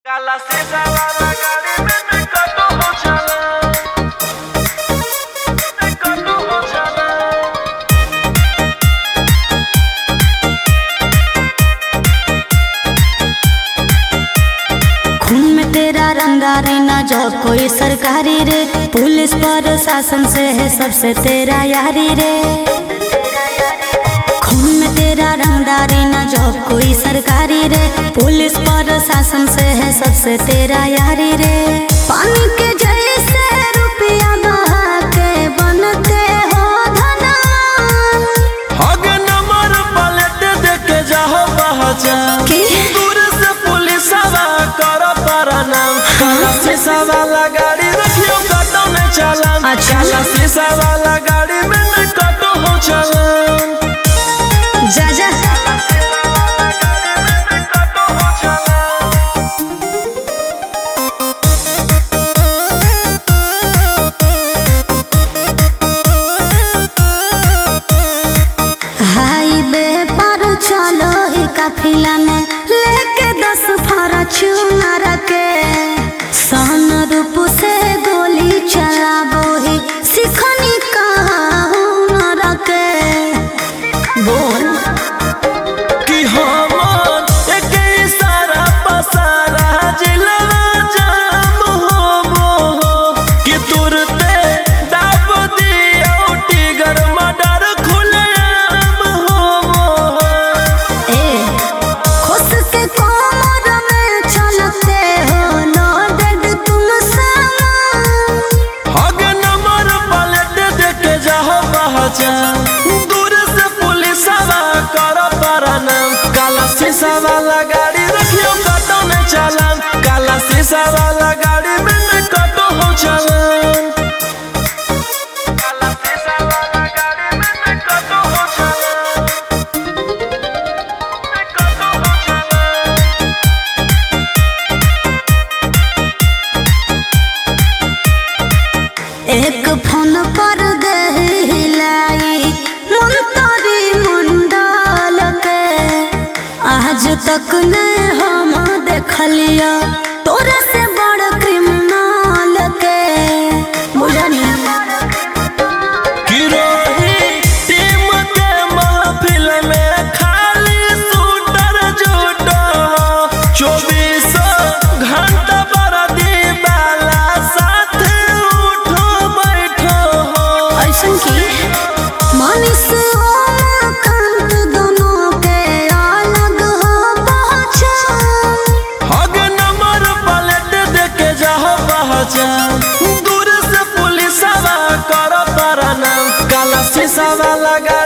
काला शीशा वाला गाड़ी में मैं कटो हो चला, मैं कटो हो चला। खून में तेरा रंगारी ना जो कोई सरकारी रे, पुलिस प्रशासन से है सबसे तेरा यारी रे। खून में तेरा रंगदारी ना जो कोई सरकारी रे, पुलिस प्रशासन से है सबसे तेरा यारी रे। पानी के जैसे रुपया बहा के बनते हो धनवान। आगे नंबर पलट दे के जाओ पहचान, दूर से पुलिस वाला करो प्रणाम। काला शीशा वाला गाड़ी रखियो कटो नहीं चलान, काला शीशा वाला गाड़ी में मैं कटो हो चलान। जा जा हाईवे पर चलो ही काफिला में लेके 10 फॉर्च्यूनर के, सन रूप से गोली चलाबो ही सिखनी हुनर के। बोल कि हमर एक इशारा पसारा जिलवा जाम हो, कि तुरते दाब दियो टिगर मर्डर खुलेआम हो। ए खुश के कोमर में चलते हो लोडेड तुम सामान। आगे नंबर पलट दे के जाओ पहचान, दूर से पुलिस वाला करो प्रणाम। काला शीशा वाला गाड़ी रखियो कटो नहीं चलान, काला शीशा वाला गाड़ी में मैं कटो हो चलान। काला शीशा वाला गाड़ी में मैं कटो हो चलान, मैं कटो हो चलान। एक फोन पर गहिलाई मंतरी मंडल के, आज तक न हम देखलिया तोरा से बड़ क्रिमिनल के। बुझनी कि रोही टीम के महफिल में खाली शूटर जुटो, 24 घंटा बरदी वाला साथ उठो बैठो। ऐसन की मनीष कांत दोनों के अलग हो पहचान। आगे नंबर पलट दे के जाओ पहचान, दूर से पुलिस वाला करो प्रणाम। काला शीशा वाला